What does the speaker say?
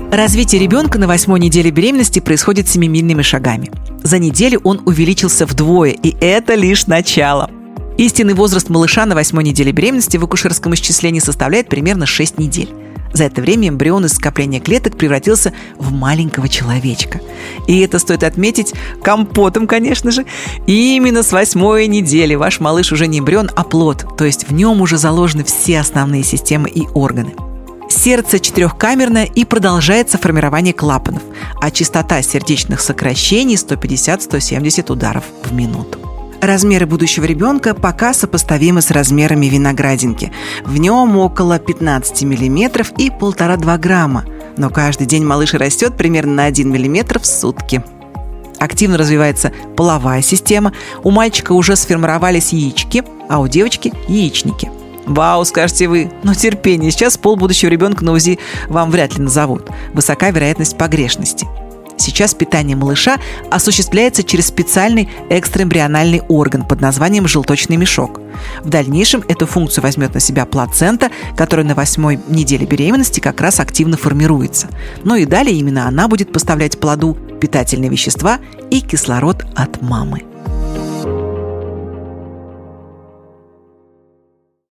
Развитие ребенка на 8-й неделе беременности происходит семимильными шагами. За неделю он увеличился вдвое, и это лишь начало. Истинный возраст малыша на 8-й неделе беременности в акушерском исчислении составляет примерно 6 недель. За это время эмбрион из скопления клеток превратился в маленького человечка. И это стоит отметить компотом, конечно же. И именно с 8-й недели ваш малыш уже не эмбрион, а плод, то есть в нем уже заложены все основные системы и органы. Сердце четырехкамерное и продолжается формирование клапанов, а частота сердечных сокращений 150-170 ударов в минуту. Размеры будущего ребенка пока сопоставимы с размерами виноградинки. В нем около 15 мм и 1,5-2 грамма. Но каждый день малыш растет примерно на 1 мм в сутки. Активно развивается половая система. У мальчика уже сформировались яички, а у девочки – яичники. Вау, скажете вы, но терпение, сейчас пол будущего ребенка на УЗИ вам вряд ли назовут. Высока вероятность погрешности. Сейчас питание малыша осуществляется через специальный экстраэмбриональный орган под названием желточный мешок. В дальнейшем эту функцию возьмет на себя плацента, которая на 8-й неделе беременности как раз активно формируется. Ну и далее именно она будет поставлять плоду питательные вещества и кислород от мамы.